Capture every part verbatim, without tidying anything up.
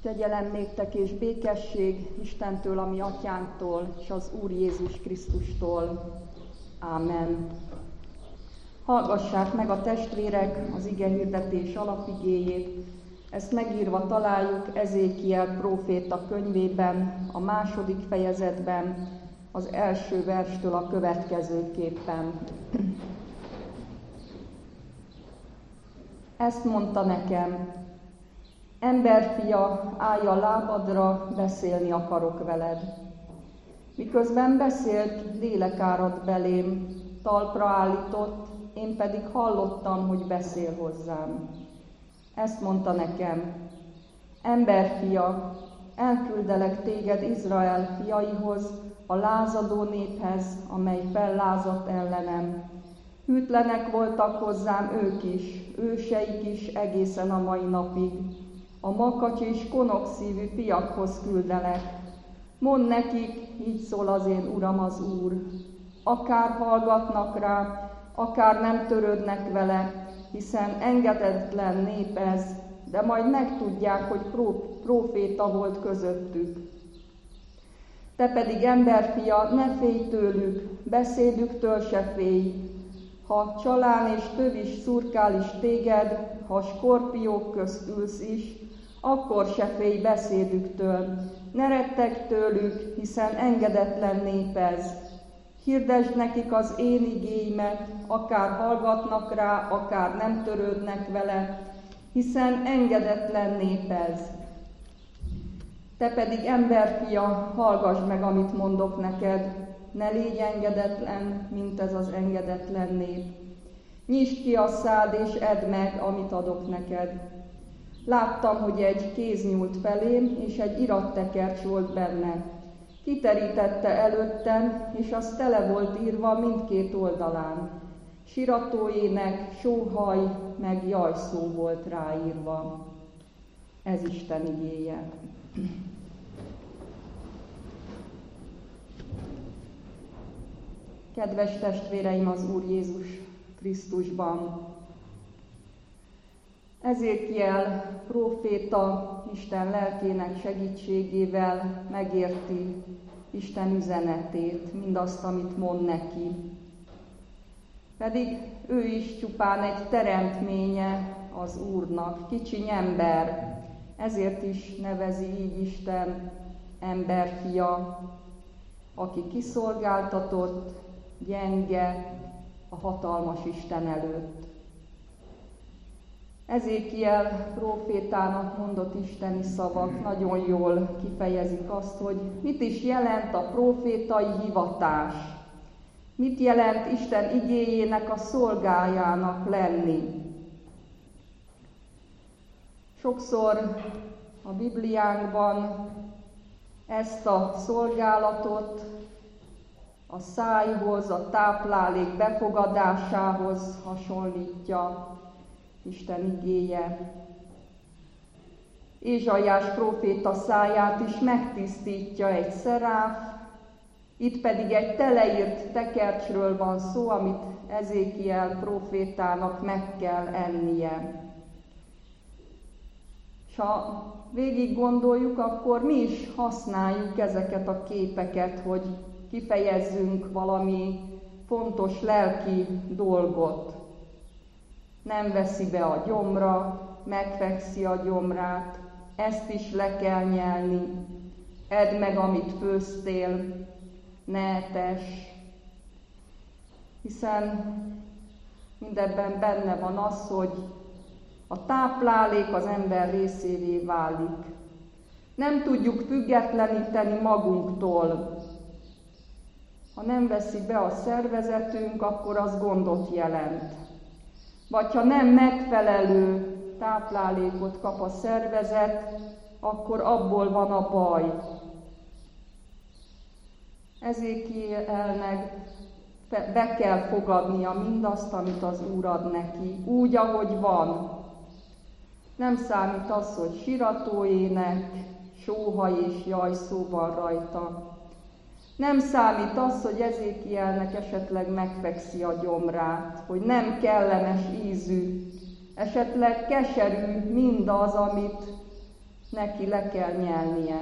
Kegyelem néktek és békesség Istentől, a mi atyánktól, és az Úr Jézus Krisztustól. Ámen. Hallgassák meg a testvérek az igehirdetés alapigéjét. Ezt megírva találjuk Ezékiel próféta könyvében, a második fejezetben, az első verstől a következőképpen. Ezt mondta nekem: emberfia, állj a lábadra, beszélni akarok veled. Miközben beszélt, lélek áradt belém, talpra állított, én pedig hallottam, hogy beszél hozzám. Ezt mondta nekem: emberfia, elküldelek téged Izrael fiaihoz, a lázadó néphez, amely fellázadt ellenem. Hűtlenek voltak hozzám ők is, őseik is egészen a mai napig. A makacs és konokszívű fiakhoz küldelek. Mondd nekik, így szól az én Uram az Úr. Akár hallgatnak rá, akár nem törődnek vele, hiszen engedetlen nép ez, de majd megtudják, hogy próféta volt közöttük. Te pedig, emberfia, ne félj tőlük, beszédüktől se félj. Ha csalán és tövis szurkál is téged, ha skorpiók közt ülsz is, akkor se félj beszédüktől. Ne rettegj tőlük, hiszen engedetlen nép ez. Hirdesd nekik az én igéimet, akár hallgatnak rá, akár nem törődnek vele, hiszen engedetlen nép ez. Te pedig, emberfia, hallgass meg, amit mondok neked, ne légy engedetlen, mint ez az engedetlen nép. Nyisd ki a szád, és edd meg, amit adok neked. Láttam, hogy egy kéz nyúlt felém, és egy irattekercs volt benne. Kiterítette előttem, és az tele volt írva mindkét oldalán. Siratóének, sóhaj, meg jajszó volt ráírva. Ez Isten igéje. Kedves testvéreim az Úr Jézus Krisztusban! Ezékiel próféta Isten lelkének segítségével megérti Isten üzenetét, mindazt, amit mond neki. Pedig ő is csupán egy teremtménye az Úrnak, kicsiny ember, ezért is nevezi így Isten emberfia, aki kiszolgáltatott, gyenge a hatalmas Isten előtt. Ezékiel prófétának mondott isteni szavak nagyon jól kifejezik azt, hogy mit is jelent a prófétai hivatás. Mit jelent Isten igéjének a szolgájának lenni. Sokszor a Bibliánkban ezt a szolgálatot a szájhoz, a táplálék befogadásához hasonlítja Isten igéje. Ézsaiás próféta száját is megtisztítja egy szeráf, itt pedig egy teleírt tekercsről van szó, amit Ezékiel prófétának meg kell ennie. És ha végig gondoljuk, akkor mi is használjuk ezeket a képeket, hogy kifejezzünk valami fontos lelki dolgot. Nem veszi be a gyomra, megfekszi a gyomrát, ezt is le kell nyelni. Edd meg, amit főztél, ne etess. Hiszen mindebben benne van az, hogy a táplálék az ember részévé válik. Nem tudjuk függetleníteni magunktól. Ha nem veszi be a szervezetünk, akkor az gondot jelent. Vagy ha nem megfelelő táplálékot kap a szervezet, akkor abból van a baj. Ezékielnek be kell fogadnia mindazt, amit az Úr ad neki, úgy, ahogy van. Nem számít az, hogy siratóének, sóhaj és jajszó van rajta. Nem számít az, hogy Ezékielnek esetleg megfekszi a gyomrát, hogy nem kellemes ízű, esetleg keserű mindaz, amit neki le kell nyelnie.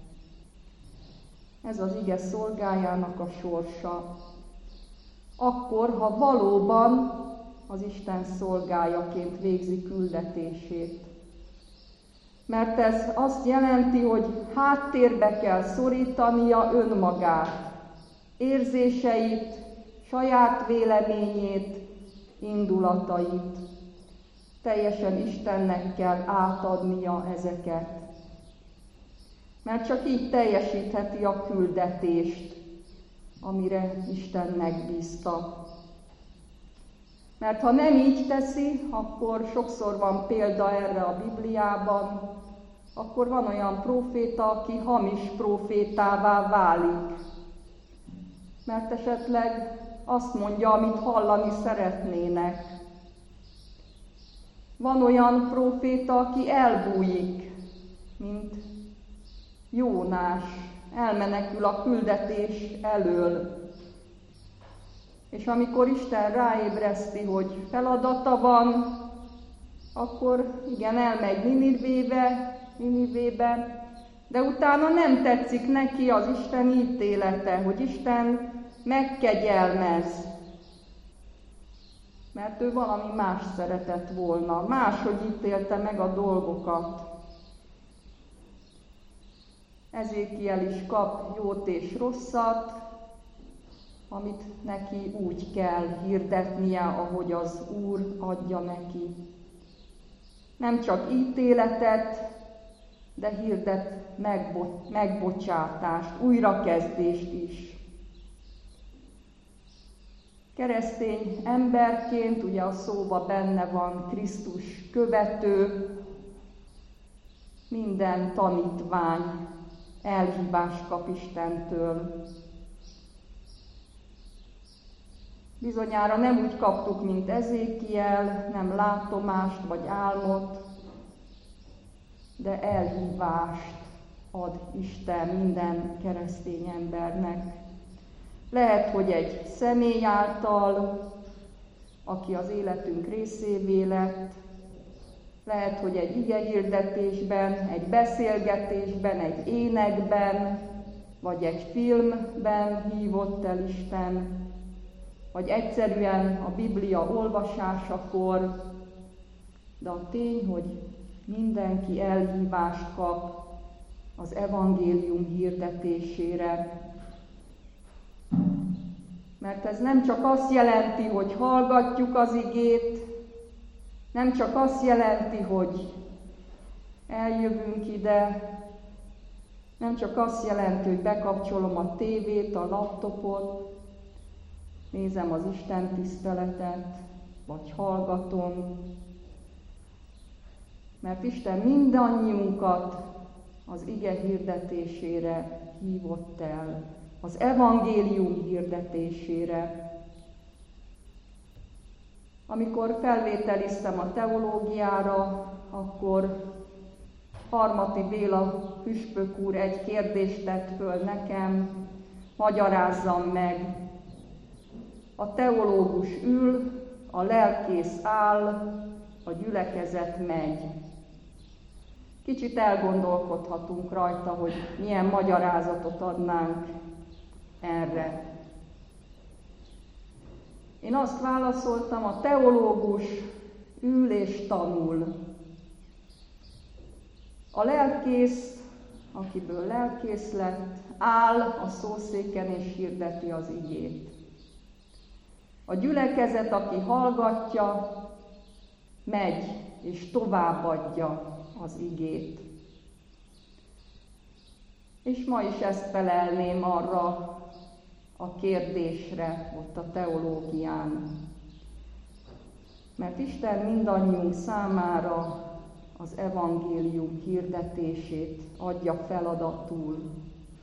Ez az ige szolgájának a sorsa. Akkor, ha valóban az Isten szolgájaként végzi küldetését. Mert ez azt jelenti, hogy háttérbe kell szorítania önmagát, érzéseit, saját véleményét, indulatait. Teljesen Istennek kell átadnia ezeket. Mert csak így teljesítheti a küldetést, amire Isten megbízta. Mert ha nem így teszi, akkor sokszor van példa erre a Bibliában, akkor van olyan próféta, aki hamis prófétává válik. Mert esetleg azt mondja, amit hallani szeretnének. Van olyan próféta, aki elbújik, mint Jónás, elmenekül a küldetés elől. És amikor Isten ráébreszti, hogy feladata van, akkor igen, elmegy Ninivébe, Ninivébe, de utána nem tetszik neki az Isten ítélete, hogy Isten megkegyelmez. Mert ő valami más szeretett volna, máshogy ítélte meg a dolgokat. Ezékiel is kap jót és rosszat, amit neki úgy kell hirdetnie, ahogy az Úr adja neki. Nem csak ítéletet, de hirdet megbo- megbocsátást, újrakezdést is. Keresztény emberként, ugye a szóban benne van Krisztus követő, minden tanítvány elhívást kap Istentől. Bizonyára nem úgy kaptuk, mint Ezékiel, nem látomást vagy álmot, de elhívást ad Isten minden keresztény embernek. Lehet, hogy egy személy által, aki az életünk részévé lett, lehet, hogy egy igehirdetésben, egy beszélgetésben, egy énekben, vagy egy filmben hívott el Isten, vagy egyszerűen a Biblia olvasásakor, de a tény, hogy mindenki elhívást kap az evangélium hirdetésére. Mert ez nem csak azt jelenti, hogy hallgatjuk az igét, nem csak azt jelenti, hogy eljövünk ide, nem csak azt jelenti, hogy bekapcsolom a tévét, a laptopot, nézem az Isten tiszteletet, vagy hallgatom, mert Isten mindannyiunkat az ige hirdetésére hívott el, az evangélium hirdetésére. Amikor felvételiztem a teológiára, akkor Harmati Béla püspök úr egy kérdést tett föl nekem, magyarázzam meg. A teológus ül, a lelkész áll, a gyülekezet megy. Kicsit elgondolkodhatunk rajta, hogy milyen magyarázatot adnánk erre. Én azt válaszoltam, a teológus ül és tanul. A lelkész, akiből lelkész lett, áll a szószéken és hirdeti az igét. A gyülekezet, aki hallgatja, megy és továbbadja az igét. És ma is ezt felelném arra a kérdésre ott a teológián. Mert Isten mindannyiunk számára az evangélium hirdetését adja feladatul.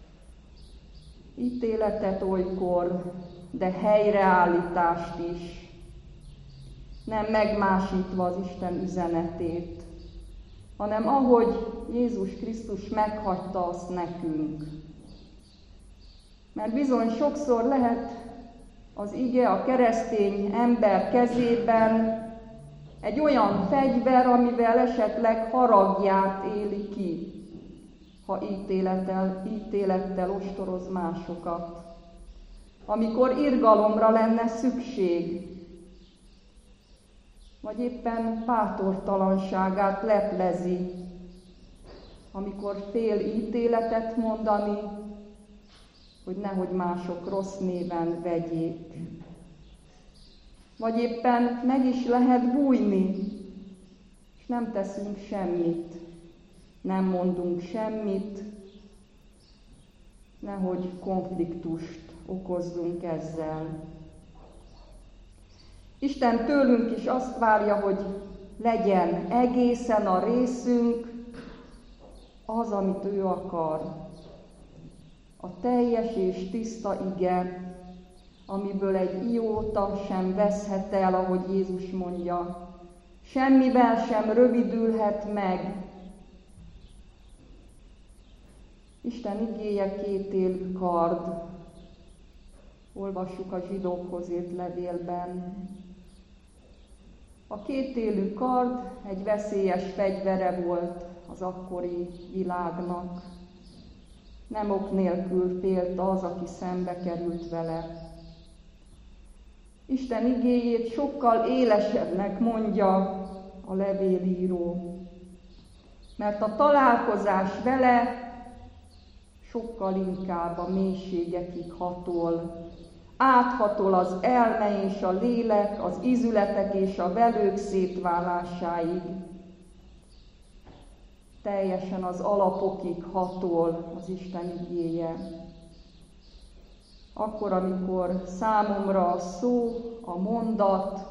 Ítéletet olykor, de helyreállítást is, nem megmásítva az Isten üzenetét, hanem ahogy Jézus Krisztus meghagyta azt nekünk. Mert bizony sokszor lehet az ige a keresztény ember kezében Egy olyan fegyver, amivel esetleg haragját éli ki, ha ítélettel, ítélettel ostoroz másokat. Amikor irgalomra lenne szükség, vagy éppen bátortalanságát leplezi, amikor fél ítéletet mondani, hogy nehogy mások rossz néven vegyék. Vagy éppen meg is lehet bújni, és nem teszünk semmit, nem mondunk semmit, nehogy konfliktust okozzunk ezzel. Isten tőlünk is azt várja, hogy legyen egészen a részünk az, amit ő akar. A teljes és tiszta ige, amiből egy ióta sem veszhet el, ahogy Jézus mondja. Semmivel sem rövidülhet meg. Isten igéje kétélű kard. Olvassuk a zsidókhoz írt levélben. A kétélű kard egy veszélyes fegyvere volt az akkori világnak. Nem ok nélkül félt az, aki szembe került vele. Isten igéjét sokkal élesebbnek mondja a levélíró, mert a találkozás vele sokkal inkább a mélységekig hatol. Áthatol az elme és a lélek, az ízületek és a velők szétválásáig. Teljesen az alapokig hatol az Isten igéje. Akkor, amikor számomra a szó, a mondat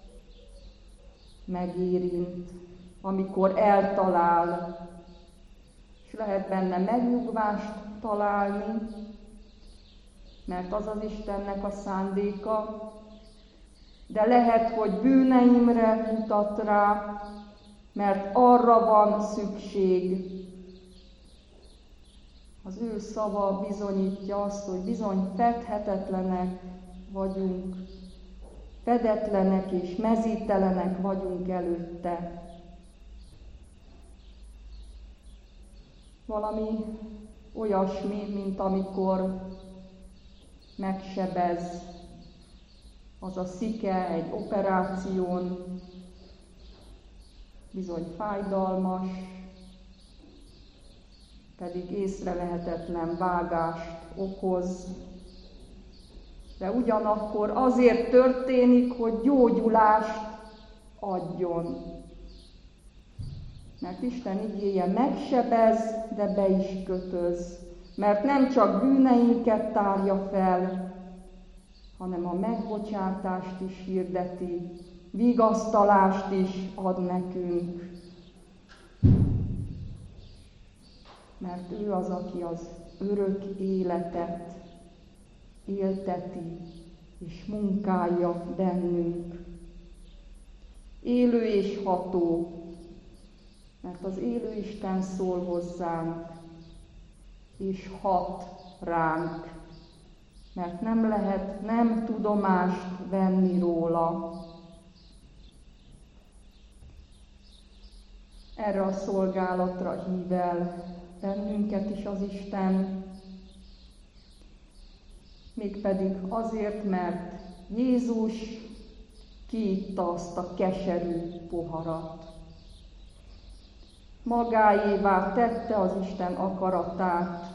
megérint, amikor eltalál, és lehet benne megnyugvást találni, mert az az Istennek a szándéka, de lehet, hogy bűneimre mutat rá, mert arra van szükség. Az ő szava bizonyítja azt, hogy bizony fedhetetlenek vagyunk, fedetlenek és mezítelenek vagyunk előtte. Valami olyasmi, mint amikor megsebez az a szike egy operáción, bizony fájdalmas, pedig észrevehetetlen vágást okoz, de ugyanakkor azért történik, hogy gyógyulást adjon. Mert Isten igéje megsebez, de be is kötöz. Mert nem csak bűneinket tárja fel, hanem a megbocsátást is hirdeti, vigasztalást is ad nekünk. Mert ő az, aki az örök életet élteti és munkálja bennünk. Élő és ható, mert az élő Isten szól hozzánk, és hat ránk, mert nem lehet nem tudomást venni róla. Erre a szolgálatra hív el bennünket is az Isten, mégpedig azért, mert Jézus kiitta azt a keserű poharat. Magáévá tette az Isten akaratát,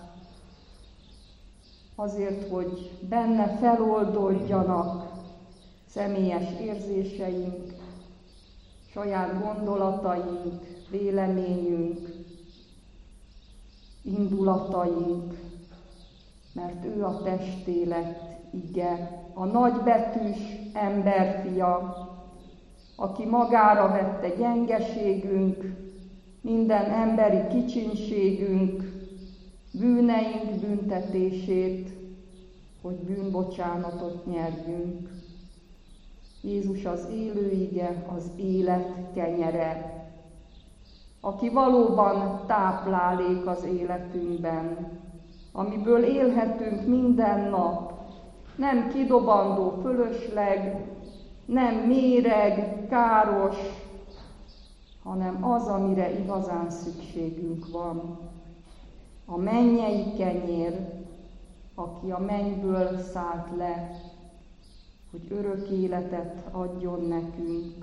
azért, hogy benne feloldódjanak személyes érzéseink, saját gondolataink, véleményünk, indulataink, mert ő a testélet ige, a nagybetűs emberfia, aki magára vette gyengeségünk, minden emberi kicsinségünk, bűneink büntetését, hogy bűnbocsánatot nyerjünk. Jézus az élő ige, az élet kenyere, aki valóban táplálék az életünkben, amiből élhetünk minden nap, nem kidobandó fölösleg, nem méreg, káros, hanem az, amire igazán szükségünk van. A mennyei kenyér, aki a mennyből szállt le, hogy örök életet adjon nekünk.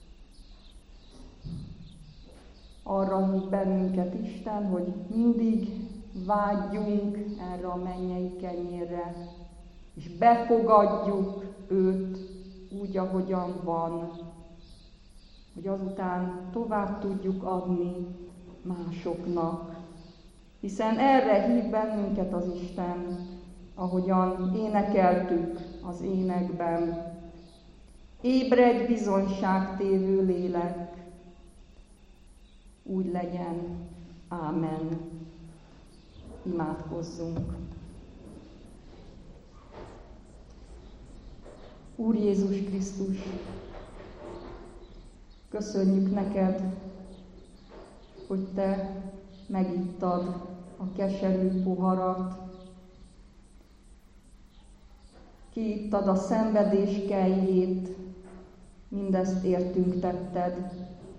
Arra hív bennünket Isten, hogy mindig vágyjunk erre a mennyei kenyérre, és befogadjuk őt úgy, ahogyan van, hogy azután tovább tudjuk adni másoknak. Hiszen erre hív bennünket az Isten, ahogyan énekeltük az énekben. Ébredj bizonyságtévő lélek, úgy legyen. Ámen. Imádkozzunk. Úr Jézus Krisztus, köszönjük neked, hogy te megittad a keserű poharat, kiittad a szenvedés kejét, mindezt értünk tetted,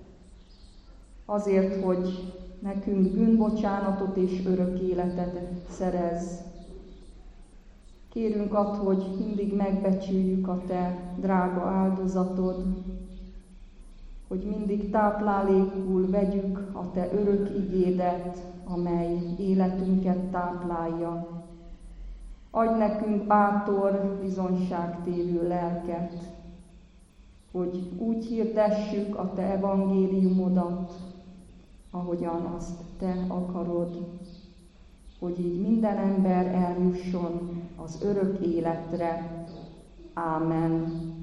azért, hogy nekünk bűnbocsánatot és örök életet szerezz. Kérünk add, hogy mindig megbecsüljük a te drága áldozatod, hogy mindig táplálékul vegyük a te örök igédet, amely életünket táplálja. Adj nekünk bátor, bizonyságtévő lelket, hogy úgy hirdessük a te evangéliumodat, ahogyan azt te akarod, hogy így minden ember eljusson az örök életre. Ámen.